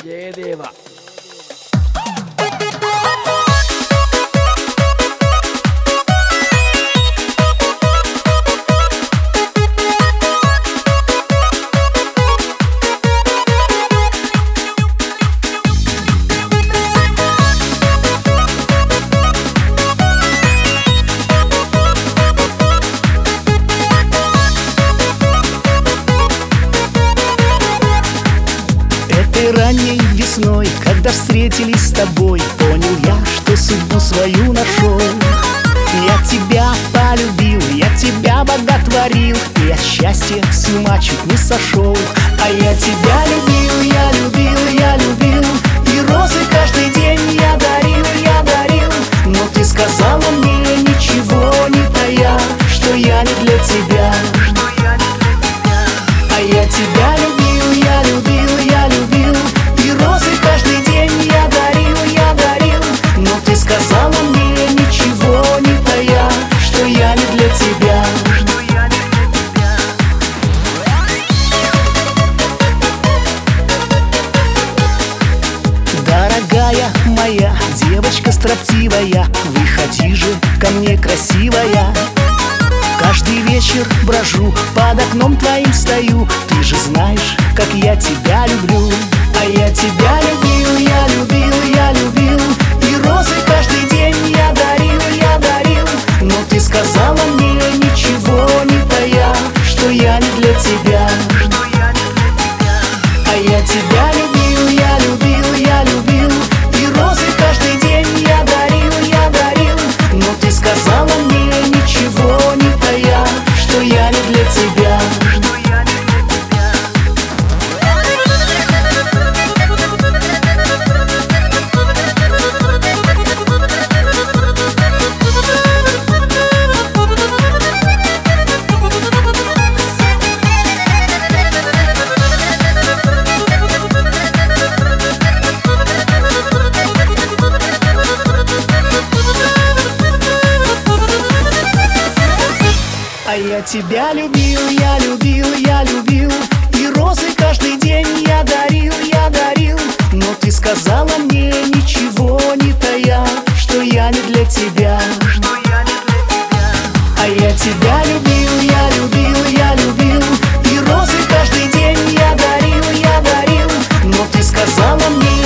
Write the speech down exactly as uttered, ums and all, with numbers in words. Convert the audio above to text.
Jayadeva. Ранней весной, когда встретились с тобой, понял я, что судьбу свою нашел. Я тебя полюбил, я тебя боготворил, и от счастья с ума чуть не сошел. А я тебя любил, я любил, я любил, и розы каждый день я дарил, я дарил. Но ты сказала мне, ничего не тая, что я не для тебя. А я тебя любил, я любил, я любил, и розы каждый день я дарил, я дарил. Но ты сказала мне, ничего не тая, что я не для тебя. Дорогая моя, девочка строптивая, выходи же ко мне, красивая. Каждый вечер брожу, под окном твоим стою. Ты же знаешь, как я тебя люблю. А я тебя любил, я любил, я любил, и розы каждый день я дарил, я дарил. Но ты сказала мне, ничего не тая, что я не для тебя. А я тебя любил, я любил, я любил, и розы каждый день я дарил, я дарил. Но ты сказала мне, ничего не тая, что я не для тебя. А я тебя любил, я любил, я любил, и розы каждый день я дарил, я дарил. Но ты сказала мне, ничего не тая, что я не для тебя. А я тебя любил, я любил, я любил, и розы каждый день я дарил, я дарил. Но ты сказала мне,